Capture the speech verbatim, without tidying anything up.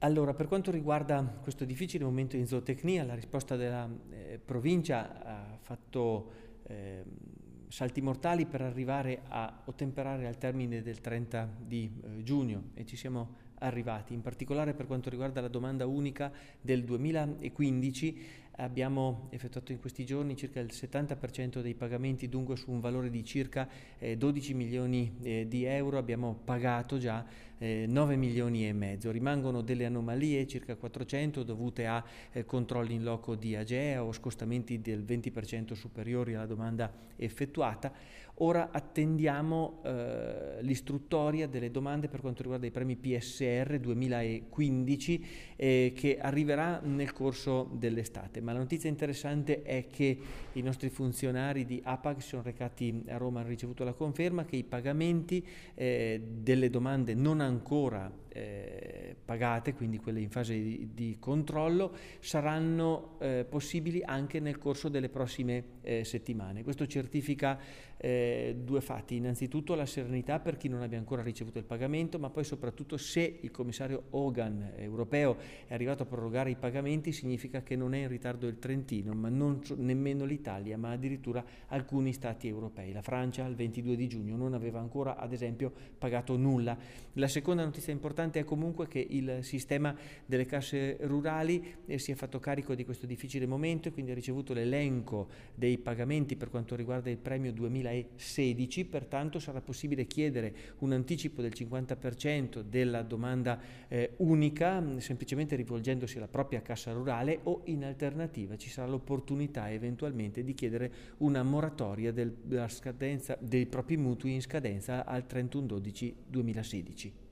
Allora, per quanto riguarda questo difficile momento in zootecnia, la risposta della eh, provincia ha fatto eh, salti mortali per arrivare a ottemperare al termine del trenta di eh, giugno e ci siamo arrivati. In particolare per quanto riguarda la domanda unica del duemilaquindici abbiamo effettuato in questi giorni circa il settanta per cento dei pagamenti, dunque su un valore di circa eh, dodici milioni eh, di euro abbiamo pagato già eh, nove milioni e mezzo. Rimangono delle anomalie, circa quattrocento, dovute a eh, controlli in loco di AGEA o scostamenti del venti per cento superiori alla domanda effettuata. Ora attendiamo eh, l'istruttoria delle domande per quanto riguarda i premi P S R duemilaquindici eh, che arriverà nel corso dell'estate. Ma la notizia interessante è che i nostri funzionari di APAC si sono recati a Roma, hanno ricevuto la conferma che i pagamenti eh, delle domande non ancora eh, pagate, quindi quelle in fase di, di controllo, saranno eh, possibili anche nel corso delle prossime eh, settimane. Questo certifica eh, due fatti: innanzitutto la serenità per chi non abbia ancora ricevuto il pagamento, ma poi soprattutto se il commissario Hogan europeo è arrivato a prorogare i pagamenti, significa che non è in ritardo il Trentino, ma non nemmeno l'Italia, ma addirittura alcuni stati europei. La Francia al ventidue di giugno non aveva ancora, ad esempio, pagato nulla. La seconda notizia importante è comunque che il sistema delle casse rurali eh, si è fatto carico di questo difficile momento e quindi ha ricevuto l'elenco dei pagamenti per quanto riguarda il premio duemilasedici, pertanto sarà possibile chiedere un anticipo del cinquanta per cento della domanda eh, unica, semplicemente rivolgendosi alla propria cassa rurale, o in alternativa ci sarà l'opportunità eventualmente di chiedere una moratoria del, della scadenza dei propri mutui in scadenza al trentuno dicembre duemilasedici.